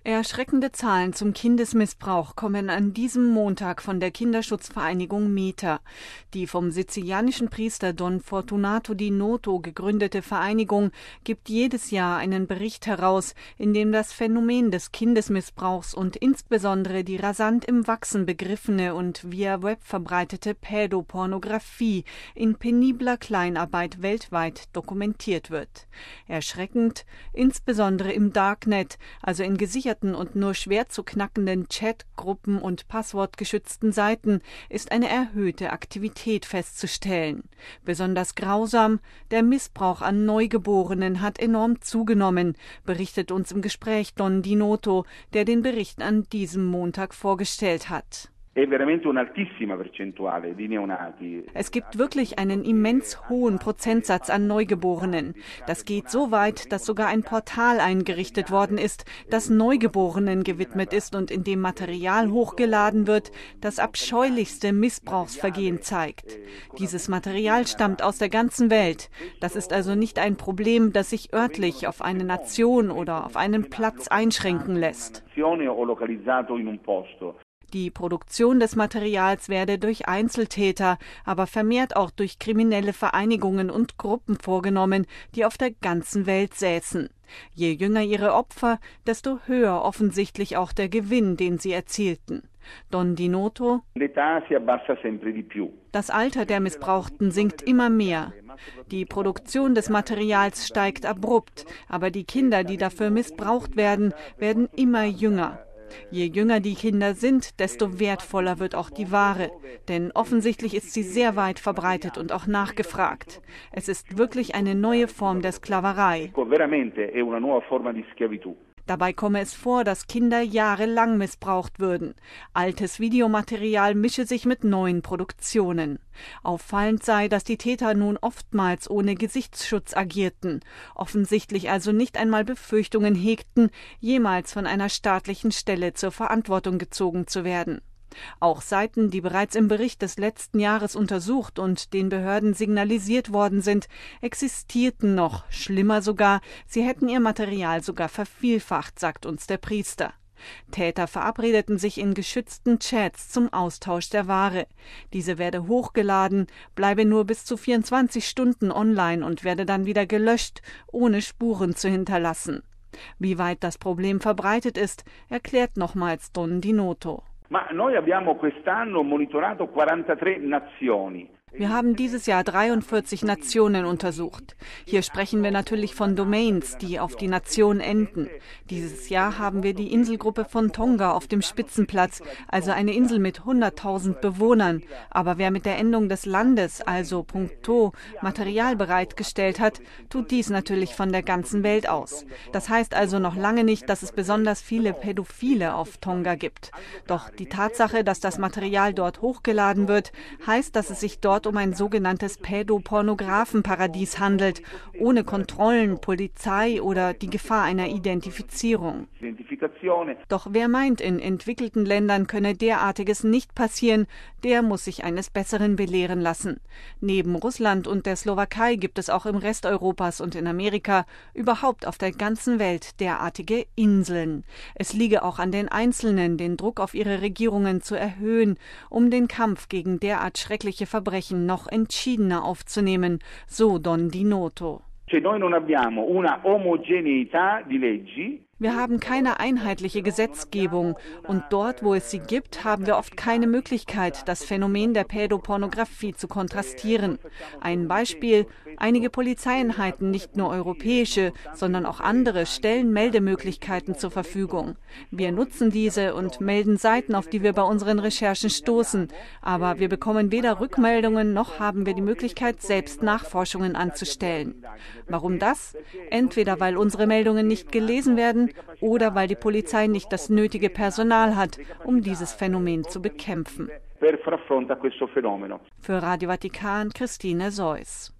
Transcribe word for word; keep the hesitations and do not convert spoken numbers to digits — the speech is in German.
Erschreckende Zahlen zum Kindesmissbrauch kommen an diesem Montag von der Kinderschutzvereinigung META. Die vom sizilianischen Priester Don Fortunato Di Noto gegründete Vereinigung gibt jedes Jahr einen Bericht heraus, in dem das Phänomen des Kindesmissbrauchs und insbesondere die rasant im Wachsen begriffene und via Web verbreitete Pädopornografie in penibler Kleinarbeit weltweit dokumentiert wird. Erschreckend, insbesondere im Darknet, also in gesicherten und nur schwer zu knackenden Chatgruppen und passwortgeschützten Seiten, ist eine erhöhte Aktivität festzustellen. Besonders grausam, der Missbrauch an Neugeborenen hat enorm zugenommen, berichtet uns im Gespräch Don Di Noto, der den Bericht an diesem Montag vorgestellt hat. Es gibt wirklich einen immens hohen Prozentsatz an Neugeborenen. Das geht so weit, dass sogar ein Portal eingerichtet worden ist, das Neugeborenen gewidmet ist und in dem Material hochgeladen wird, das abscheulichste Missbrauchsvergehen zeigt. Dieses Material stammt aus der ganzen Welt. Das ist also nicht ein Problem, das sich örtlich auf eine Nation oder auf einen Platz einschränken lässt. Die Produktion des Materials werde durch Einzeltäter, aber vermehrt auch durch kriminelle Vereinigungen und Gruppen vorgenommen, die auf der ganzen Welt säßen. Je jünger ihre Opfer, desto höher offensichtlich auch der Gewinn, den sie erzielten. Don Di Noto: Das Alter der Missbrauchten sinkt immer mehr. Die Produktion des Materials steigt abrupt, aber die Kinder, die dafür missbraucht werden, werden immer jünger. Je jünger die Kinder sind, desto wertvoller wird auch die Ware, denn offensichtlich ist sie sehr weit verbreitet und auch nachgefragt. Es ist wirklich eine neue Form der Sklaverei. Dabei komme es vor, dass Kinder jahrelang missbraucht würden. Altes Videomaterial mische sich mit neuen Produktionen. Auffallend sei, dass die Täter nun oftmals ohne Gesichtsschutz agierten, offensichtlich also nicht einmal Befürchtungen hegten, jemals von einer staatlichen Stelle zur Verantwortung gezogen zu werden. Auch Seiten, die bereits im Bericht des letzten Jahres untersucht und den Behörden signalisiert worden sind, existierten noch. Schlimmer sogar, sie hätten ihr Material sogar vervielfacht, sagt uns der Priester. Täter verabredeten sich in geschützten Chats zum Austausch der Ware. Diese werde hochgeladen, bleibe nur bis zu vierundzwanzig Stunden online und werde dann wieder gelöscht, ohne Spuren zu hinterlassen. Wie weit das Problem verbreitet ist, erklärt nochmals Don Di Noto. Wir haben dieses Jahr dreiundvierzig Nationen untersucht. Hier sprechen wir natürlich von Domains, die auf die Nation enden. Dieses Jahr haben wir die Inselgruppe von Tonga auf dem Spitzenplatz, also eine Insel mit hunderttausend Bewohnern. Aber wer mit der Endung des Landes, also .to, Material bereitgestellt hat, tut dies natürlich von der ganzen Welt aus. Das heißt also noch lange nicht, dass es besonders viele Pädophile auf Tonga gibt. Doch die Tatsache, dass das Material dort hochgeladen wird, heißt, dass es sich dort um ein sogenanntes Pädopornografenparadies handelt, ohne Kontrollen, Polizei oder die Gefahr einer Identifizierung. Doch wer meint, in entwickelten Ländern könne derartiges nicht passieren, der muss sich eines Besseren belehren lassen. Neben Russland und der Slowakei gibt es auch im Rest Europas und in Amerika, überhaupt auf der ganzen Welt, derartige Inseln. Es liege auch an den Einzelnen, den Druck auf ihre Regierungen zu erhöhen, um den Kampf gegen derart schreckliche Verbrechen noch entschiedener aufzunehmen, so Don Di Noto. Wir haben keine einheitliche Gesetzgebung und dort, wo es sie gibt, haben wir oft keine Möglichkeit, das Phänomen der Pädopornografie zu kontrastieren. Ein Beispiel: Einige Polizeieinheiten, nicht nur europäische, sondern auch andere, stellen Meldemöglichkeiten zur Verfügung. Wir nutzen diese und melden Seiten, auf die wir bei unseren Recherchen stoßen. Aber wir bekommen weder Rückmeldungen, noch haben wir die Möglichkeit, selbst Nachforschungen anzustellen. Warum das? Entweder weil unsere Meldungen nicht gelesen werden oder weil die Polizei nicht das nötige Personal hat, um dieses Phänomen zu bekämpfen. Für Radio Vatikan, Christine Seuss.